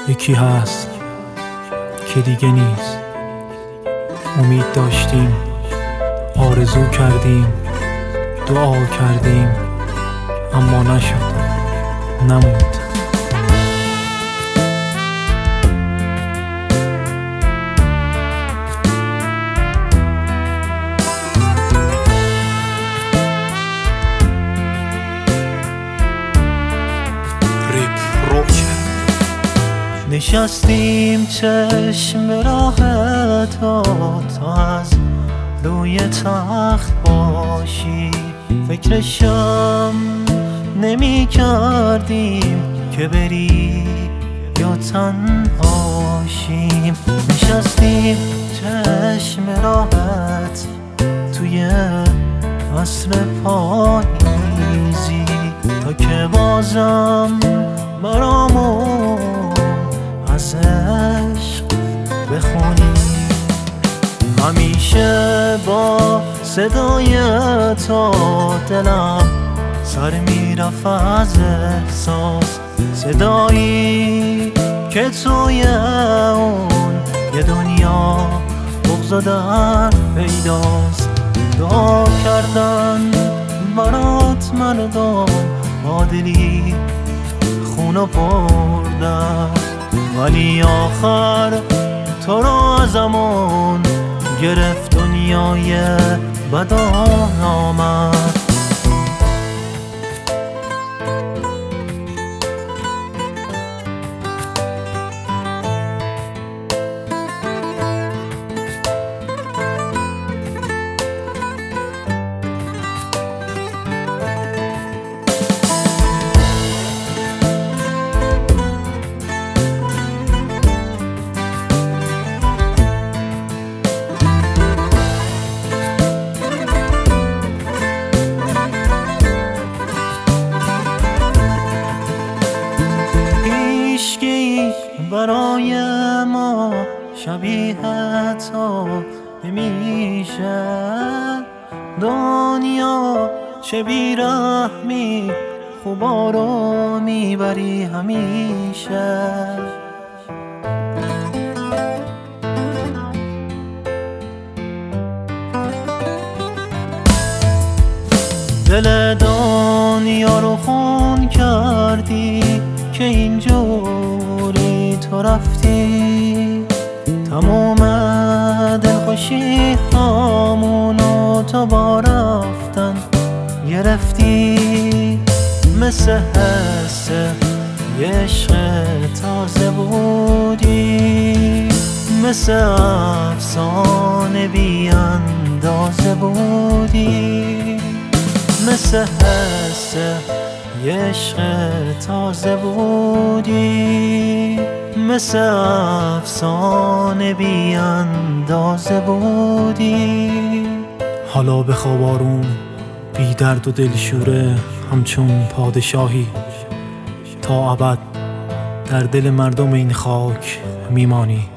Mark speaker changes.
Speaker 1: یکی هست که دیگه نیست. امید داشتیم، آرزو کردیم، دعا کردیم، اما نشد، نموند.
Speaker 2: نشستیم چشم راه تا از روی تخت باشی، فکرشم نمی کردیم که بری یا تنهاشیم. نشستیم چشم راحت توی عصر پاییزی تا که بازم برامون از عشق بخونی. همیشه با صدای تو دلم سر میرفت از احساس، صدایی که توی اون یه دنیا بغض و درد پیداست. دعا کردن برات مردم با دلی خونو بردن، ولی آخر تو رو ازمون گرفت دنیای بدا آمد. برای ما شبیه تو نمیشه، دنیا چه بیرحمی خوبا رو میبری همیشه. دل دنیا رو خون کردی که اینجوری تو رفتی، تموم دلخوشی هامونو تو با رفتن گرفتی. مثل حس یه عشق تازه بودی، مثل افسانه بی اندازه بودی، مثل حس یه عشق تازه بودی، مثل افسانه بی اندازه بودی.
Speaker 1: حالا بخواب آروم بی درد و دلشوره، همچون پادشاهی تا ابد در دل مردم این خاک میمانی.